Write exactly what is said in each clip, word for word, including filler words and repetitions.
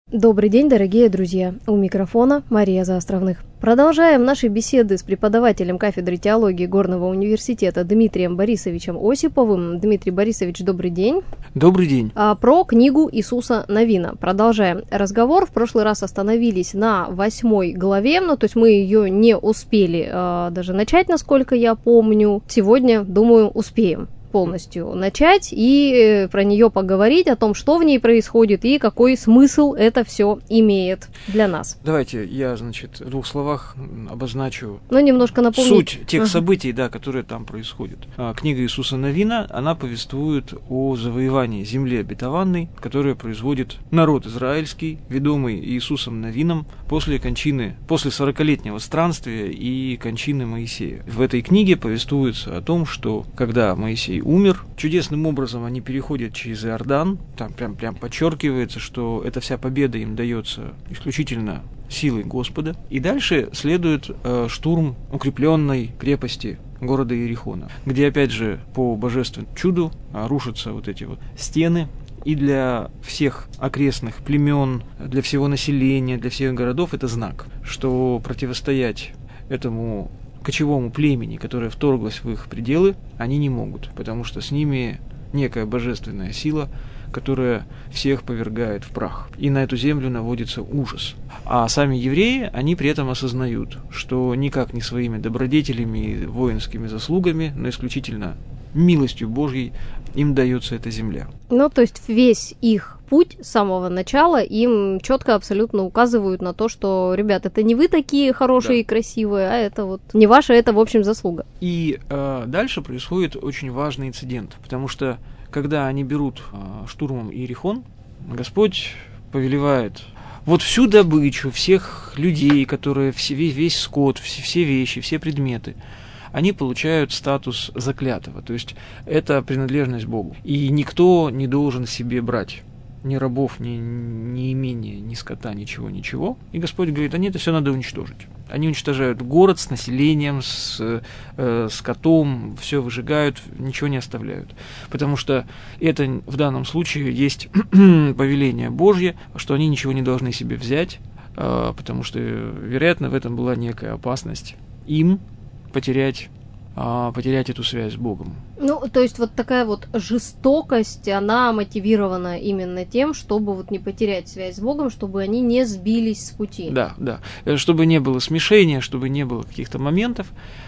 Добрый день, дорогие друзья! У микрофона Мария Заостровных. Продолжаем наши беседы с преподавателем кафедры теологии Горного университета Дмитрием Борисовичем Осиповым. Дмитрий Борисович, добрый день. Добрый день. А, про книгу Иисуса Навина. Продолжаем разговор. В прошлый раз остановились на восьмой главе, ну, то есть мы ее не успели а, даже начать, насколько я помню. Сегодня, думаю, успеем полностью начать и про нее поговорить, о том, что в ней происходит и какой смысл это все имеет для нас. Давайте я, значит, в двух словах обозначу ну, немножко напомнить. Суть тех uh-huh. событий, да, которые там происходят. Книга Иисуса Навина, она повествует о завоевании земли обетованной, которое производит народ израильский, ведомый Иисусом Навином после кончины, после сорокалетнего странствия и кончины Моисея. В этой книге повествуется о том, что когда Моисей умер, чудесным образом они переходят через Иордан, там прям, прям подчеркивается, что эта вся победа им дается исключительно силой Господа, и дальше следует э, штурм укрепленной крепости города Иерихона, где опять же по божественному чуду э, рушатся вот эти вот стены, и для всех окрестных племен, для всего населения, для всех городов это знак, что противостоять этому кочевому племени, которое вторглось в их пределы, они не могут, потому что с ними некая божественная сила, которая всех повергает в прах. И на эту землю наводится ужас. А сами евреи, они при этом осознают, что никак не своими добродетелями и воинскими заслугами, но исключительно милостью Божьей им дается эта земля. Ну, то есть весь их путь с самого начала им четко абсолютно указывают на то, что, ребят, это не вы такие хорошие да. и красивые, а это вот не ваша, это, в общем, заслуга. И э, дальше происходит очень важный инцидент, потому что, когда они берут э, штурмом Иерихон, Господь повелевает вот всю добычу, всех людей, которые, все, весь, весь скот, все, все вещи, все предметы, они получают статус заклятого, то есть это принадлежность Богу. И никто не должен себе брать ни рабов, ни, ни имения, ни скота, ничего, ничего. И Господь говорит, они это все надо уничтожить. Они уничтожают город с населением, с э, скотом, все выжигают, ничего не оставляют. Потому что это в данном случае есть повеление Божье, что они ничего не должны себе взять, э, потому что, вероятно, в этом была некая опасность им потерять, а, потерять эту связь с Богом. Ну, то есть вот такая вот жестокость, она мотивирована именно тем, чтобы вот не потерять связь с Богом, чтобы они не сбились с пути. Да, да. Чтобы не было смешения, чтобы не было каких-то моментов,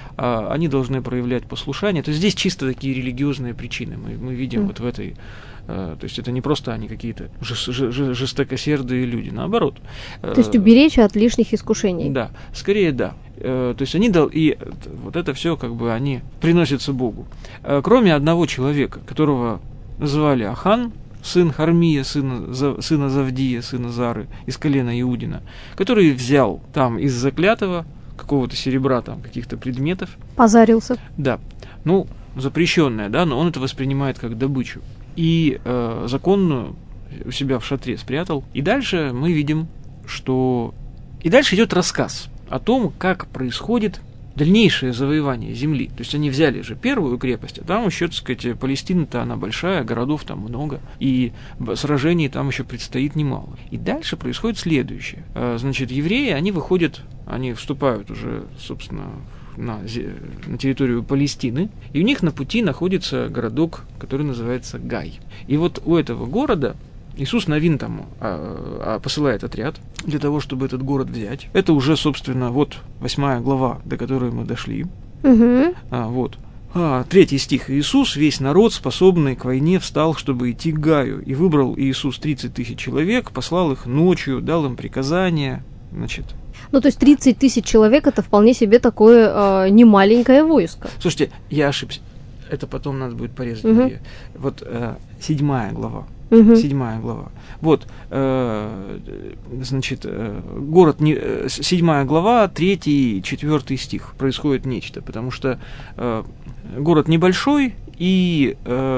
а, они должны проявлять послушание. То есть здесь чисто такие религиозные причины мы, мы видим mm. вот в этой... То есть это не просто они какие-то жестокосердые люди, наоборот. То есть уберечь от лишних искушений. Да, скорее да. То есть они дал и вот это все как бы они приносятся Богу. Кроме одного человека, которого называли Ахан, сын Хармия, сына, сына Завдия, сына Зары, из колена Иудина, который взял там из заклятого какого-то серебра, там каких-то предметов. Позарился. Да. Ну, запрещенное, да, но он это воспринимает как добычу. И э, законную у себя в шатре спрятал. И дальше мы видим, что... И дальше идет рассказ о том, как происходит дальнейшее завоевание земли. То есть они взяли же первую крепость, а там еще, так сказать, Палестина-то она большая, городов там много, и сражений там еще предстоит немало. И дальше происходит следующее. Значит, евреи, они выходят, они вступают уже, собственно, на, на территорию Палестины, и у них на пути находится городок, который называется Гай. И вот у этого города Иисус Навин там а, а, посылает отряд для того, чтобы этот город взять. Это уже, собственно, вот восьмая глава, до которой мы дошли. Угу. А, вот. А, третий стих. Иисус, весь народ, способный к войне, встал, чтобы идти к Гаю. И выбрал Иисус тридцать тысяч человек, послал их ночью, дал им приказания. Значит, ну, то есть тридцать тысяч человек – это вполне себе такое э, немаленькое войско. Слушайте, я ошибся. Это потом надо будет порезать. Угу. Вот э, седьмая глава. Угу. Седьмая глава. Вот, э, значит, э, город, не, э, седьмая глава, третий, четвертый стих. Происходит нечто, потому что э, город небольшой, и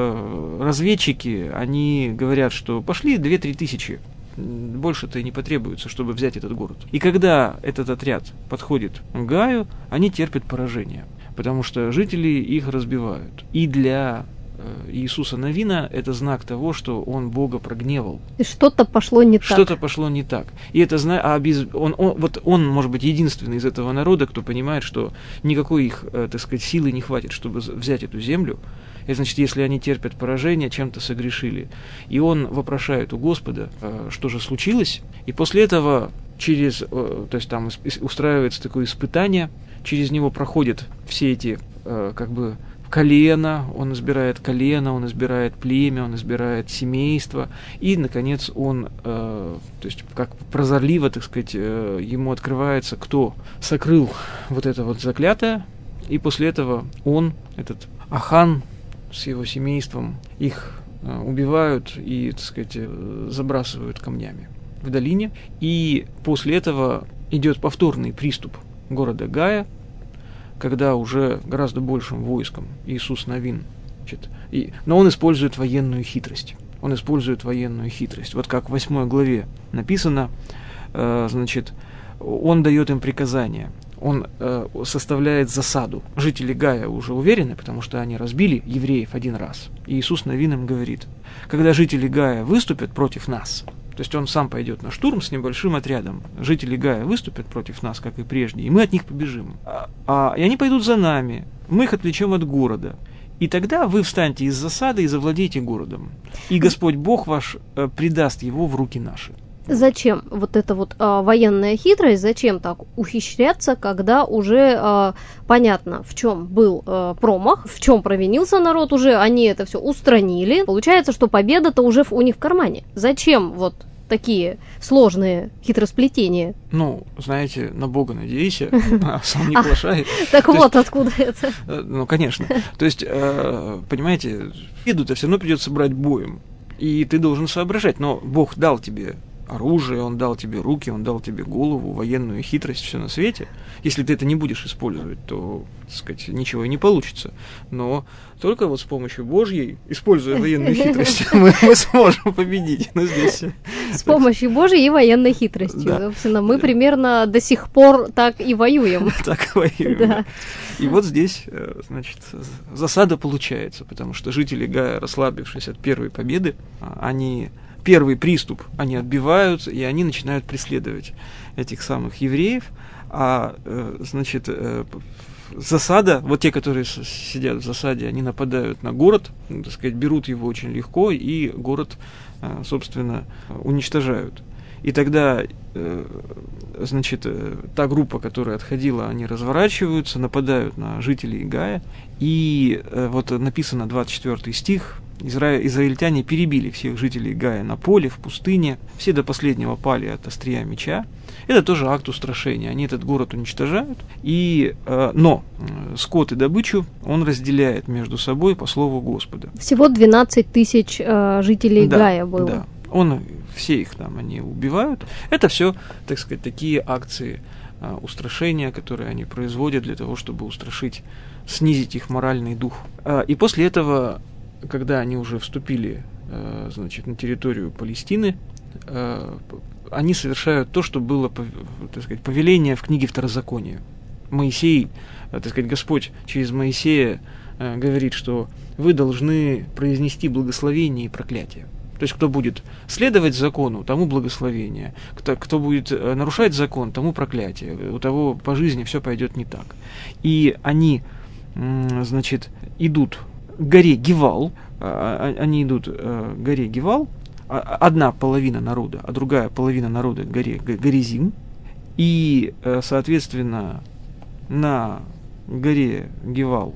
э, разведчики, они говорят, что пошли две-три тысячи. Больше-то и не потребуется, чтобы взять этот город. И когда этот отряд подходит к Гаю, они терпят поражение, потому что жители их разбивают. И для Иисуса Навина – это знак того, что он Бога прогневал. И что-то пошло не так. Что-то пошло не так. И это зна... а без... он, он, вот он, может быть, единственный из этого народа, кто понимает, что никакой их, так сказать, силы не хватит, чтобы взять эту землю. Это значит, если они терпят поражение, чем-то согрешили. И он вопрошает у Господа, что же случилось. И после этого через, то есть там устраивается такое испытание, через него проходят все эти, как бы, колено, он избирает колено, он избирает племя, он избирает семейство, и, наконец, он, э, то есть, как прозорливо, так сказать, э, ему открывается, кто сокрыл вот это вот заклятое, и после этого он, этот Ахан с его семейством, их э, убивают и, так сказать, э, забрасывают камнями в долине, и после этого идет повторный приступ города Гая, когда уже гораздо большим войском Иисус Навин, значит, и, но он использует военную хитрость. Он использует военную хитрость. Вот как в восьмой главе написано, э, значит, он дает им приказания, он э, составляет засаду. Жители Гая уже уверены, потому что они разбили евреев один раз. И Иисус Навин им говорит, когда жители Гая выступят против нас, то есть он сам пойдет на штурм с небольшим отрядом. Жители Гая выступят против нас, как и прежде, и мы от них побежим. А, а, и они пойдут за нами, мы их отвлечем от города. И тогда вы встаньте из засады и завладеете городом. И Господь Бог ваш э, предаст его в руки наши. Зачем вот эта вот а, военная хитрость, зачем так ухищряться, когда уже а, понятно, в чем был а, промах, в чем провинился народ, уже они это все устранили. Получается, что победа-то уже у них в кармане. Зачем вот такие сложные хитросплетения? Ну, знаете, на Бога надейся, а сам не плашай. Так вот откуда это. Ну, конечно. То есть, понимаете, победу-то все равно придется брать боем. И ты должен соображать, но Бог дал тебе оружие, он дал тебе руки, он дал тебе голову, военную хитрость, все на свете. Если ты это не будешь использовать, то, так сказать, ничего и не получится. Но только вот с помощью Божьей, используя военную хитрость, мы, мы сможем победить. Но здесь... С помощью Божьей и военной хитростью. Да. Собственно, мы примерно до сих пор так и воюем. Так и воюем. Да. И вот здесь, значит, засада получается, потому что жители Гая, расслабившись от первой победы, они... Первый приступ они отбивают, и они начинают преследовать этих самых евреев. А, значит, засада, вот те, которые сидят в засаде, они нападают на город, так сказать, берут его очень легко, и город, собственно, уничтожают. И тогда, значит, та группа, которая отходила, они разворачиваются, нападают на жителей Гая. И вот написано двадцать четвёртый стих, Изра... израильтяне перебили всех жителей Гая на поле, в пустыне, все до последнего пали от острия меча. Это тоже акт устрашения, они этот город уничтожают, и, э, но э, скот и добычу он разделяет между собой по слову Господа. Всего двенадцать тысяч э, жителей да, Гая было. Да, он, все их там они убивают. Это все, так сказать, такие акции э, устрашения, которые они производят для того, чтобы устрашить, снизить их моральный дух. Э, и после этого, когда они уже вступили, э, значит, на территорию Палестины, э, они совершают то, что было, так сказать, повеление в книге Второзакония. Моисей, так сказать, Господь через Моисея э, говорит, что вы должны произнести благословение и проклятие. То есть, кто будет следовать закону, тому благословение. Кто, кто будет нарушать закон, тому проклятие. У того по жизни все пойдет не так. И они, значит, идут к горе Гивал, они идут к горе Гивал, одна половина народа, а другая половина народа к горе Горизим. И, соответственно, на горе Гивал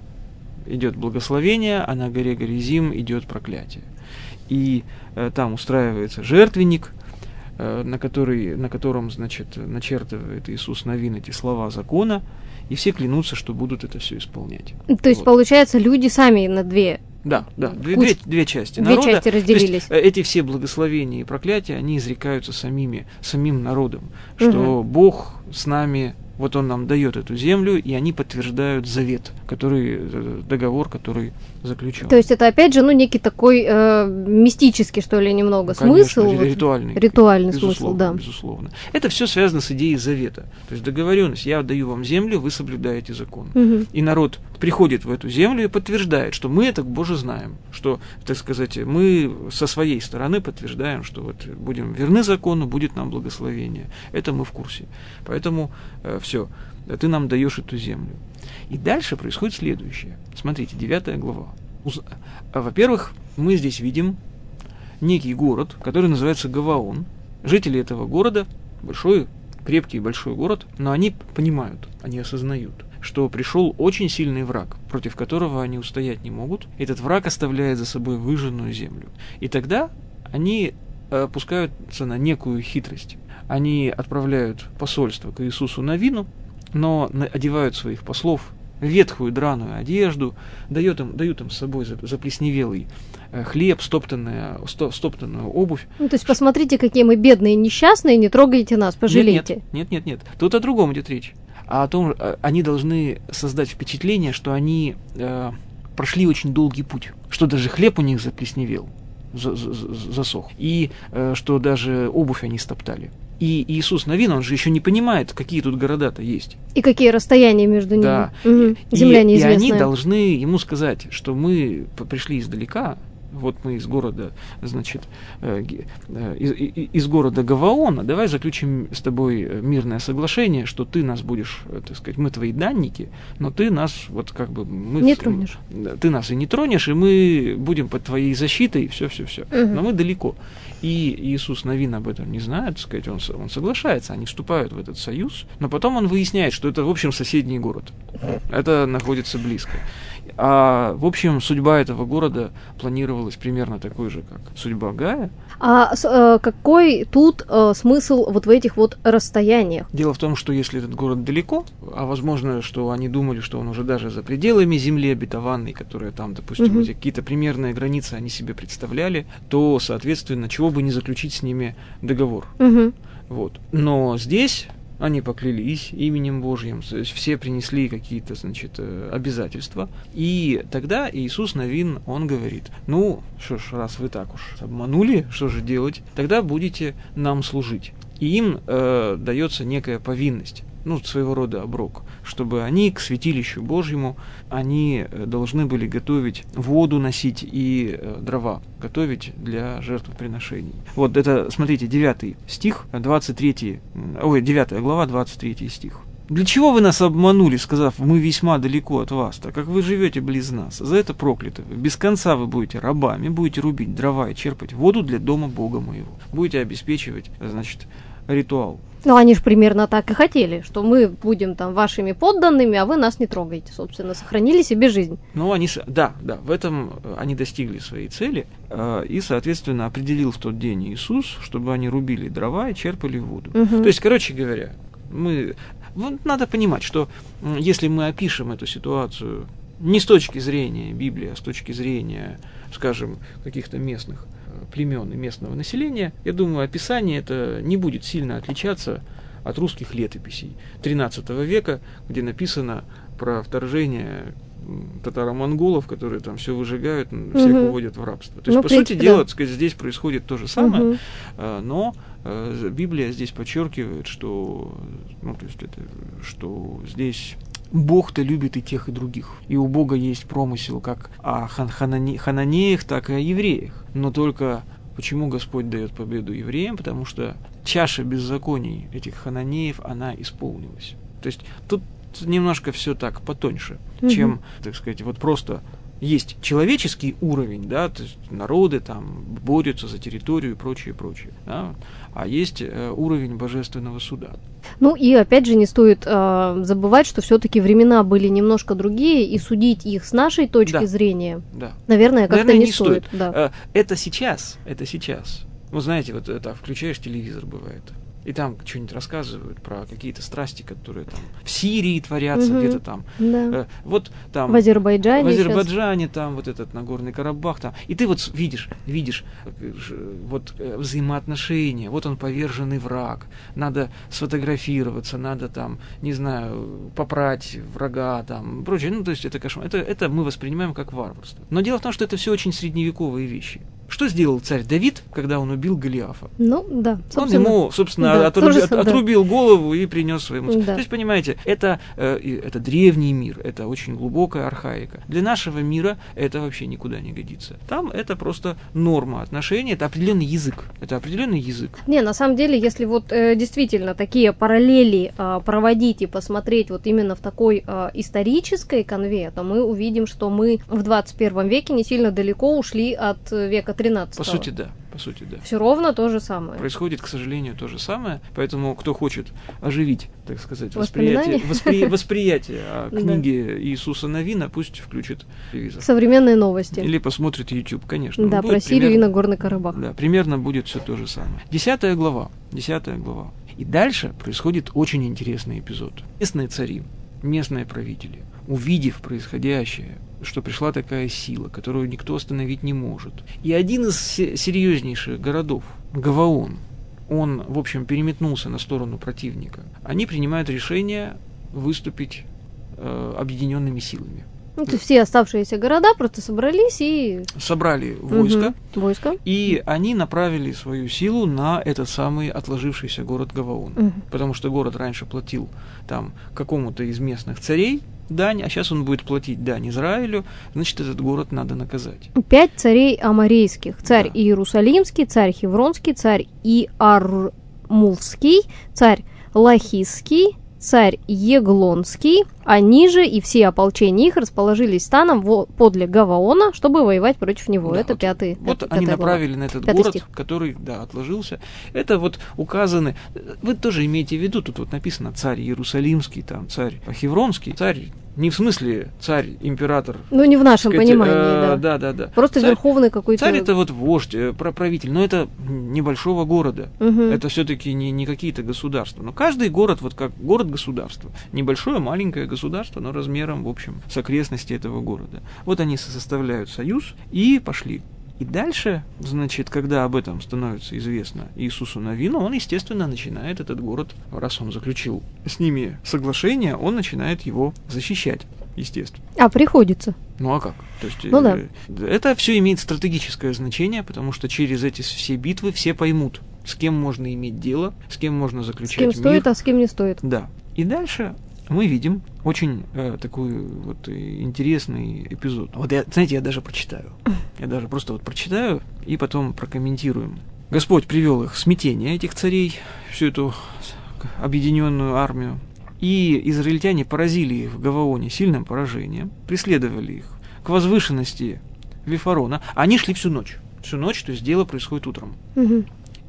идет благословение, а на горе Горизим идет проклятие. И э, там устраивается жертвенник, э, на, который, на котором, значит, начертывает Иисус Навин эти слова закона, и все клянутся, что будут это все исполнять. То есть, вот. Получается, люди сами на две... Да, да, две, две, две части две народа. части разделились. То есть, эти все благословения и проклятия, они изрекаются самими, самим народом, что угу. Бог с нами, вот Он нам дает эту землю, и они подтверждают завет, который, договор, который заключен. То есть это, опять же, ну, некий такой э, мистический, что ли, немного Ну, конечно, смысл. ритуальный. Ритуальный безусловно, смысл, да. Безусловно. Это все связано с идеей завета. То есть договоренность. Я отдаю вам землю, вы соблюдаете закон. Угу. И народ приходит в эту землю и подтверждает, что мы это, Боже, знаем. Что, так сказать, мы со своей стороны подтверждаем, что вот будем верны закону, будет нам благословение. Это мы в курсе. Поэтому э, все, ты нам даешь эту землю. И дальше происходит следующее. Смотрите, девятая глава. Во-первых, мы здесь видим некий город, который называется Гаваон. Жители этого города, большой, крепкий большой город, но они понимают, они осознают, что пришел очень сильный враг, против которого они устоять не могут. Этот враг оставляет за собой выжженную землю. И тогда они опускаются на некую хитрость. Они отправляют посольство к Иисусу Навину, но одевают своих послов в ветхую драную одежду, дают им, дают им с собой заплесневелый хлеб, стоптанную, стоптанную обувь. Ну, то есть посмотрите, какие мы бедные и несчастные, не трогайте нас, пожалейте. Нет, нет, нет, нет. Тут о другом идет речь. А о том, они должны создать впечатление, что они э, прошли очень долгий путь, что даже хлеб у них заплесневел, засох, и э, что даже обувь они стоптали. И Иисус Навин, он же еще не понимает, какие тут города-то есть. И какие расстояния между ними. Да. Угу. Земля и, неизвестная. И они должны ему сказать, что мы пришли издалека, вот мы из города, значит, из, из города Гаваона, давай заключим с тобой мирное соглашение, что ты нас будешь, так сказать, мы твои данники, но ты нас вот как бы... Мы, не тронешь. Ты нас и не тронешь, и мы будем под твоей защитой, и все-все-все. Угу. Но мы далеко. И Иисус Навин об этом не знает, так сказать, он, он соглашается, они вступают в этот союз, но потом он выясняет, что это, в общем, соседний город. Это находится близко. А, в общем, судьба этого города планировалась примерно такой же, как судьба Гая. А э, какой тут э, смысл вот в этих вот расстояниях? Дело в том, что если этот город далеко, а возможно, что они думали, что он уже даже за пределами земли обетованной, которая там, допустим, угу. какие-то примерные границы они себе представляли, то, соответственно, чего бы не заключить с ними договор. Угу. Вот. Но здесь... Они поклялись именем Божьим, то есть все принесли какие-то, значит, обязательства. И тогда Иисус Навин, он говорит, ну, что ж, раз вы так уж обманули, что же делать, тогда будете нам служить. И им э, дается некая повинность, ну, своего рода оброк, чтобы они к святилищу Божьему, они должны были готовить воду, носить и э, дрова, готовить для жертвоприношений. Вот это, смотрите, девятый стих, двадцать третий, ой, девятая глава, двадцать третий стих. «Для чего вы нас обманули, сказав, мы весьма далеко от вас, так как вы живете близ нас? За это прокляты вы. Без конца вы будете рабами, будете рубить дрова и черпать воду для дома Бога моего. Будете обеспечивать, значит, ритуал». Ну, они же примерно так и хотели, что мы будем там вашими подданными, а вы нас не трогаете, собственно, сохранили себе жизнь. Ну, они, да, да, в этом они достигли своей цели, э, и, соответственно, определил в тот день Иисус, чтобы они рубили дрова и черпали воду. Угу. То есть, короче говоря, мы, ну, надо понимать, что если мы опишем эту ситуацию не с точки зрения Библии, а с точки зрения, скажем, каких-то местных племен и местного населения, я думаю, описание это не будет сильно отличаться от русских летописей тринадцатого века, где написано про вторжение татаро-монголов, которые там все выжигают, всех угу. уводят в рабство. То есть, ну, по принципе, сути дела, да. так сказать, здесь происходит то же самое, угу. но э, Библия здесь подчеркивает, что, ну, то есть это, что здесь Бог-то любит и тех, и других. И у Бога есть промысел как о хан- ханане- хананеях, так и о евреях. Но только почему Господь дает победу евреям? Потому что чаша беззаконий этих хананеев, она исполнилась. То есть тут немножко все так потоньше, угу. чем, так сказать, вот просто есть человеческий уровень, да, то есть народы там борются за территорию и прочее, прочее, да, а есть э, уровень божественного суда. Ну и опять же не стоит э, забывать, что все-таки времена были немножко другие, и судить их с нашей точки да. зрения, да. наверное, как-то наверное, не, не стоит. стоит. Да. Это сейчас, это сейчас. Вы знаете, вот это включаешь телевизор, бывает. И там что-нибудь рассказывают про какие-то страсти, которые там в Сирии творятся, Мгм. где-то там. Да. Э, вот там В Азербайджане в щас. Азербайджане там вот этот Нагорный Карабах там. И ты вот с- видишь, видишь э, ж- вот э, взаимоотношения. Вот он поверженный враг. Надо сфотографироваться, надо там, не знаю, попрать врага там, прочее. Ну, то есть это кошмар. Это, это мы воспринимаем как варварство. Но дело в том, что это все очень средневековые вещи. Что сделал царь Давид, когда он убил Голиафа? Ну, да, Он собственно. ему, собственно, да, отруби- тоже от- сам, да. отрубил голову и принес своему царю. Да. То есть, понимаете, это, э, и- это древний мир, это очень глубокая архаика. Для нашего мира это вообще никуда не годится. Там это просто норма отношений, это определенный язык. Это определенный язык. Не, на самом деле, если вот э, действительно такие параллели э, проводить и посмотреть вот именно в такой э, исторической канве, то мы увидим, что мы в двадцать первом веке не сильно далеко ушли от э, века тринадцатого. По сути, да. По сути, да. Все ровно то же самое. Происходит, к сожалению, то же самое. Поэтому, кто хочет оживить, так сказать, Воспоминания? восприятие, воспри- восприятие о Да. книге Иисуса Навина, пусть включит телевизор. Современные новости. Или посмотрит YouTube, конечно. Да, Будет про Сирию и примерно- Нагорный Карабах. Да, примерно будет все то же самое. Десятая глава. Десятая глава. И дальше происходит очень интересный эпизод. Местные цари, местные правители, увидев происходящее, что пришла такая сила, которую никто остановить не может. И один из се- серьезнейших городов, Гаваон, он, в общем, переметнулся на сторону противника. Они принимают решение выступить э, объединенными силами. Ну, то есть все оставшиеся города просто собрались и... Собрали войско, Мгм. Войско. и они направили свою силу на этот самый отложившийся город Гаваон. Мгм. Потому что город раньше платил там какому-то из местных царей дань, а сейчас он будет платить дань Израилю, значит, этот город надо наказать. Пять царей аморейских. Царь Да. Иерусалимский, царь Хевронский, царь Иармувский, царь Лахисский, царь Еглонский, они же и все ополчения их расположились станом во- подле Гаваона, чтобы воевать против него. Да, Это вот, пятый. Вот это они пятая глава. направили на этот Пятый город, стих. который, да, отложился. Это вот указаны. Вы тоже имеете в виду, тут вот написано царь Иерусалимский, там царь Хевронский, царь не в смысле царь, император. Ну, не в нашем сказать, понимании, э, да. да, да, да. Просто Царь- верховный какой-то... Царь это вот вождь, э, про- правитель, но это небольшого города. Мгм. Это все-таки не, не какие-то государства. Но каждый город, вот как город-государство. Небольшое, маленькое государство, но размером, в общем, с окрестности этого города. Вот они со- составляют союз и пошли. И дальше, значит, когда об этом становится известно Иисусу Навину, он, естественно, начинает этот город, раз он заключил с ними соглашение, он начинает его защищать, естественно. А, приходится. Ну а как? То есть, Ну да. э, это все имеет стратегическое значение, потому что через эти все битвы все поймут, с кем можно иметь дело, с кем можно С заключать кем мир. стоит, а с кем не стоит. Да. И дальше мы видим очень э, такой вот э, интересный эпизод. Вот я, знаете, я даже прочитаю. Я даже просто вот прочитаю и потом прокомментируем. Господь привел их в смятение, этих царей, всю эту объединенную армию. И израильтяне поразили их в Гаваоне сильным поражением, преследовали их к возвышенности Вифарона. Они шли всю ночь. Всю ночь, то есть дело происходит утром. Мгм.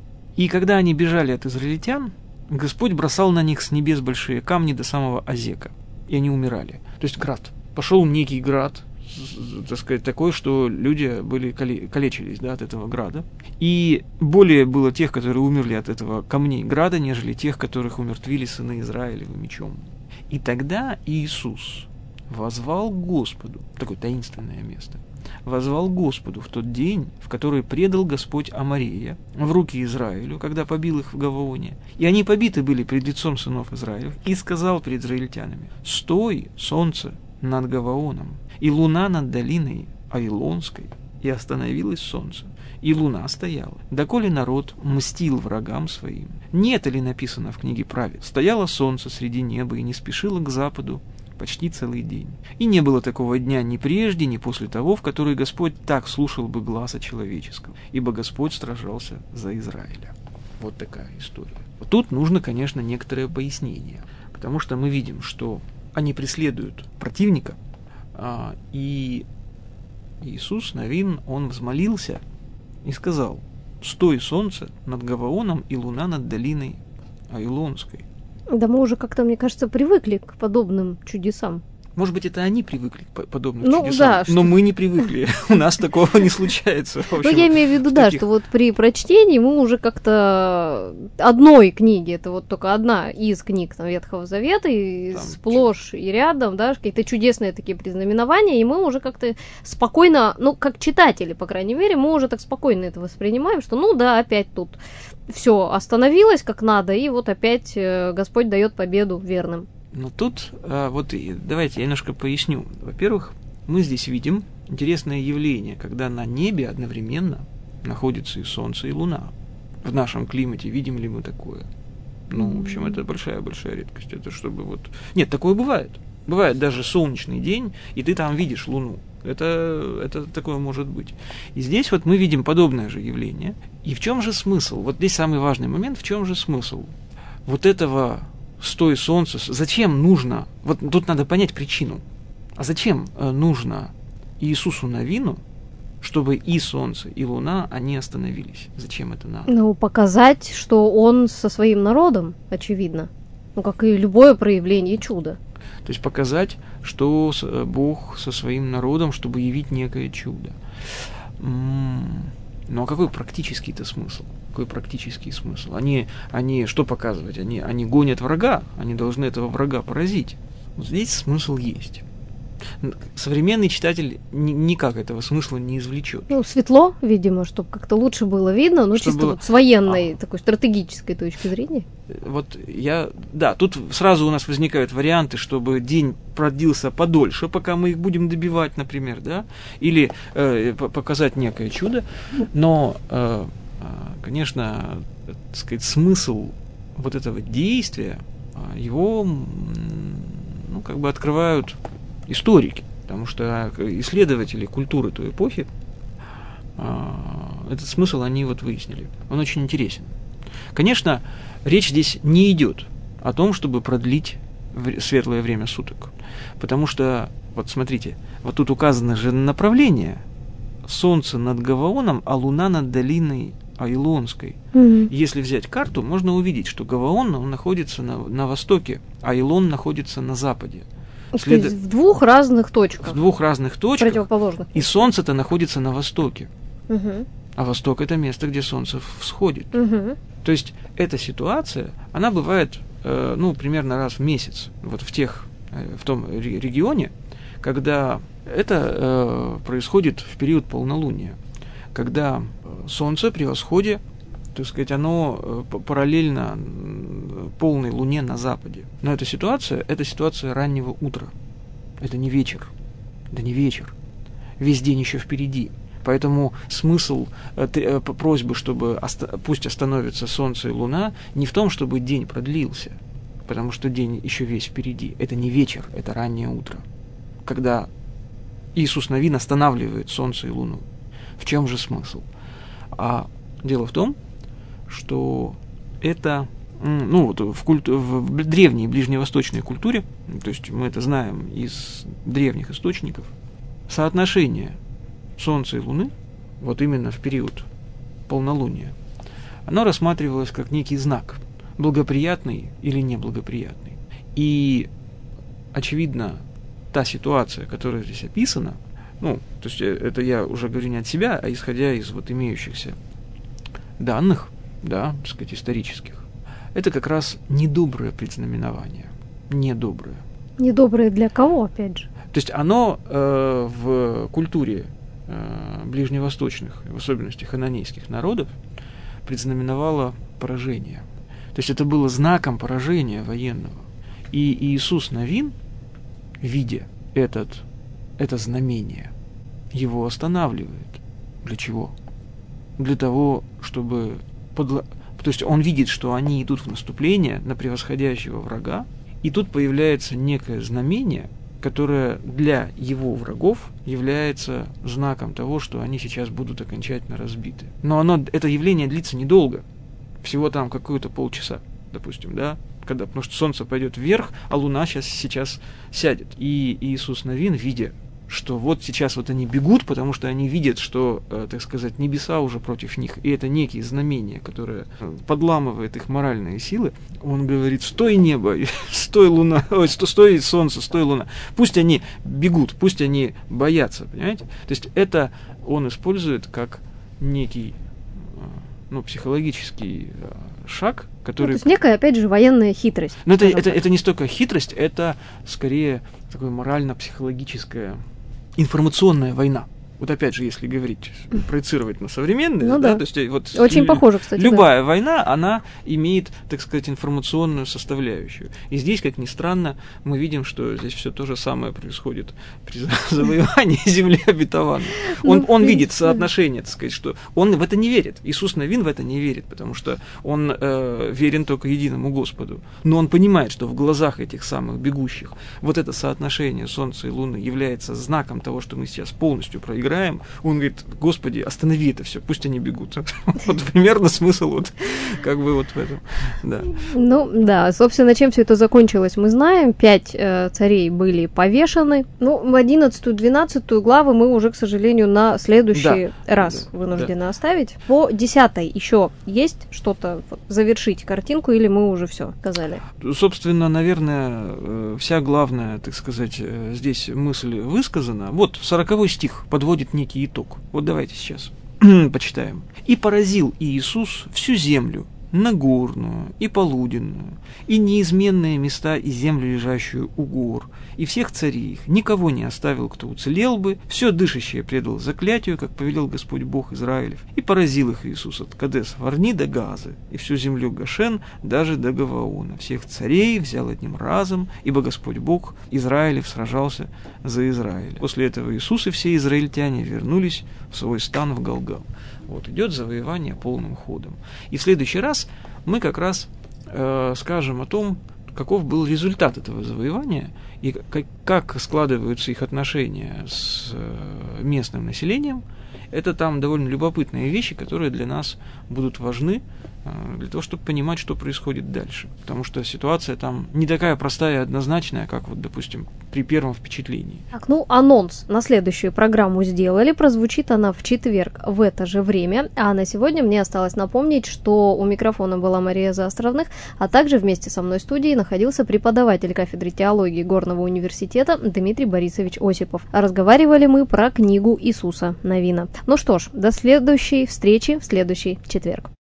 И когда они бежали от израильтян, Господь бросал на них с небес большие камни до самого Азека, и они умирали. То есть град. Пошел некий град, с- так сказать, такой, что люди были кале- калечились, да, от этого града. И более было тех, которые умерли от этого камней града, нежели тех, которых умертвили сыны Израилевы мечом. И тогда Иисус воззвал к Господу, такое таинственное место, воззвал к Господу в тот день, в который предал Господь Аморея в руки Израилю, когда побил их в Гаваоне. И они побиты были пред лицом сынов Израилев, и сказал перед израильтянами: «Стой, солнце, над Гаваоном, и луна над долиной Авилонской». И остановилось солнце, и луна стояла, доколе народ мстил врагам своим. Нет ли написано в книге правед: «Стояло солнце среди неба и не спешило к западу почти целый день. И не было такого дня ни прежде, ни после того, в который Господь так слушал бы гласа человеческого, ибо Господь сражался за Израиля». Вот такая история. Тут нужно, конечно, некоторое пояснение, потому что мы видим, что они преследуют противника, а, и Иисус Навин, он взмолился и сказал: «Стой, солнце, над Гаваоном, и луна над долиной Авилонской». Да мы уже как-то, мне кажется, привыкли к подобным чудесам. Может быть, это они привыкли к подобным Ну, чудесам, да, но что- мы не привыкли. У нас такого не случается. В Ну, общем, я имею в виду, в да, таких- что вот при прочтении мы уже как-то одной книги, это вот только одна из книг там, Ветхого Завета, и Там сплошь и рядом, да, какие-то чудесные такие признаменования, и мы уже как-то спокойно, ну, как читатели, по крайней мере, мы уже так спокойно это воспринимаем, что, ну да, опять тут все остановилось как надо, и вот опять э, Господь дает победу верным. Но тут, а, вот и- давайте я немножко поясню. Во-первых, мы здесь видим интересное явление, когда на небе одновременно находится и Солнце, и Луна. В нашем климате видим ли мы такое? Ну, в общем, это большая-большая редкость. Это чтобы вот... Нет, такое бывает. Бывает даже солнечный день, и ты там видишь Луну. Это, это такое может быть. И здесь вот мы видим подобное же явление. И в чем же смысл? Вот здесь самый важный момент. В чем же смысл вот этого стой солнца? Зачем нужно? Вот тут надо понять причину. А зачем э, нужно Иисусу Навину, чтобы и солнце, и луна, они остановились? Зачем это надо? Ну, показать, что он со своим народом, очевидно. Ну, как и любое проявление чуда. То есть показать, что с- э, Бог со своим народом, чтобы явить некое чудо. М, Ну а какой практический-то смысл? Какой практический смысл? Они, они что показывать? Они, они гонят врага, они должны этого врага поразить. Вот здесь смысл есть. Н- Современный читатель ни- никак этого смысла не извлечет. Ну, светло, видимо, чтобы как-то лучше было видно, ну, Чтобы чисто было- вот с военной, А. такой стратегической точки зрения. Вот я, да, тут сразу у нас возникают варианты, чтобы день продлился подольше, пока мы их будем добивать, например, да, или э, п- показать некое чудо, но, э, э, конечно, э, так сказать, смысл вот этого действия, э, его, м, ну, как бы открывают историки, потому что исследователи культуры той эпохи э, этот смысл они вот выяснили. Он очень интересен. Конечно, речь здесь не идет о том, чтобы продлить вре- светлое время суток. Потому что, вот смотрите, вот тут указано же направление. Солнце над Гаваоном, а луна над долиной Айлонской. Мгм. Если взять карту, можно увидеть, что Гаваон он находится на, на востоке, а Айлон находится на западе. То След- есть в двух разных точках, В двух разных точках, противоположных. и Солнце-то находится на востоке. Мгм. А восток – это место, где Солнце всходит. Мгм. То есть эта ситуация, она бывает, э, ну, примерно раз в месяц, вот в тех, э, в том ре- регионе, когда это э, происходит в период полнолуния, когда э, Солнце при восходе, так сказать, оно э, п- параллельно м, полной луне на западе. Но эта ситуация, это ситуация раннего утра. Это не вечер. Это не вечер. Весь день еще впереди. Поэтому смысл э, т- э, п- просьбы, чтобы оста- пусть остановится Солнце и Луна, не в том, чтобы день продлился, потому что день еще весь впереди. Это не вечер, это раннее утро, когда Иисус Навин останавливает Солнце и Луну. В чем же смысл? А дело в том, что это, м, ну вот в, культу- в б- древней ближневосточной культуре, то есть мы это знаем из древних источников, соотношение Солнца и Луны, вот именно в период полнолуния, оно рассматривалось как некий знак, благоприятный или неблагоприятный. И, очевидно, та ситуация, которая здесь описана, ну, то есть э, это я уже говорю не от себя, а исходя из вот имеющихся данных, да, так сказать, исторических, это как раз недоброе предзнаменование, недоброе. Недобрые для кого, опять же? То есть оно э, в культуре э, ближневосточных, в особенности хананейских народов, предзнаменовало поражение. То есть это было знаком поражения военного. И Иисус Навин, видя этот, это знамение, его останавливает. Для чего? Для того, чтобы... Подло... То есть он видит, что они идут в наступление на превосходящего врага, и тут появляется некое знамение, которое для его врагов является знаком того, что они сейчас будут окончательно разбиты. Но оно, это явление длится недолго, всего там какое-то полчаса, допустим, да, когда, потому что солнце пойдет вверх, а луна сейчас, сейчас сядет. И Иисус Навин, видя что вот сейчас вот они бегут, потому что они видят, что, э, так сказать, небеса уже против них, и это некие знамения, которые подламывают их моральные силы, он говорит: стой небо, стой луна, ой, стой, стой солнце, стой луна. Пусть они бегут, пусть они боятся, понимаете? То есть это он использует как некий, ну, психологический шаг, который... Ну, то есть некая, опять же, военная хитрость. Но это, это, это не столько хитрость, это скорее такое морально-психологическая информационная война. Вот опять же, если говорить, проецировать на современные, ну, да, да. То есть вот очень лю- похоже, кстати. Любая да. война, она имеет, так сказать, информационную составляющую. И здесь, как ни странно, мы видим, что здесь все то же самое происходит при завоевании земли обетованной. Он, он видит соотношение, так сказать, что он в это не верит. Иисус Навин в это не верит, потому что он э, верен только единому Господу. Но он понимает, что в глазах этих самых бегущих вот это соотношение Солнца и Луны является знаком того, что мы сейчас полностью проиграем. Играем, он говорит: Господи, останови это все, пусть они бегут. Вот примерно смысл вот как бы вот в этом. Да. Ну да, собственно, чем все это закончилось, мы знаем. Пять э, царей были повешены. Ну, в одиннадцатую-двенадцатую главы мы уже, к сожалению, на следующий да, раз да, вынуждены да. оставить. По десятой еще есть что-то завершить картинку, или мы уже все сказали? Собственно, наверное, вся главная, так сказать, здесь мысль высказана. Вот сороковой стих подводит некий итог. Вот давайте сейчас почитаем. «И поразил Иисус всю землю, Нагорную и Полуденную, и неизменные места и землю, лежащую у гор, и всех царей их, никого не оставил, кто уцелел бы, все дышащее предал заклятию, как повелел Господь Бог Израилев, и поразил их Иисус от Кадес Варни до Газы, и всю землю Гошен, даже до Гаваона. Всех царей взял одним разом, ибо Господь Бог Израилев сражался за Израиль. После этого Иисус и все израильтяне вернулись в свой стан в Галгал». Вот, идет завоевание полным ходом. И в следующий раз мы как раз э, скажем о том, каков был результат этого завоевания и как, как складываются их отношения с э, местным населением. Это там довольно любопытные вещи, которые для нас будут важны э, для того, чтобы понимать, что происходит дальше. Потому что ситуация там не такая простая и однозначная, как, вот, допустим, при первом впечатлении. Так, ну, анонс на следующую программу сделали. Прозвучит она в четверг в это же время. А на сегодня мне осталось напомнить, что у микрофона была Мария Заостровных, а также вместе со мной в студии находился преподаватель кафедры теологии Горного университета Дмитрий Борисович Осипов. Разговаривали мы про книгу Иисуса Навина. Ну что ж, до следующей встречи в следующий четверг.